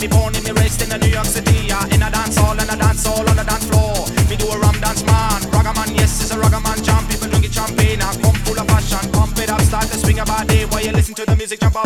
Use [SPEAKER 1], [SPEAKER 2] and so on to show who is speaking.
[SPEAKER 1] me born in me raised in the New York City. In a dance hall and a dance hall on the dance floor. Me do a rum dance man, ragga man, yes, it's a ragga man jam. People drinking champagne, I come full of passion. Pump it up, start to swing your body while you listen to the music jump up.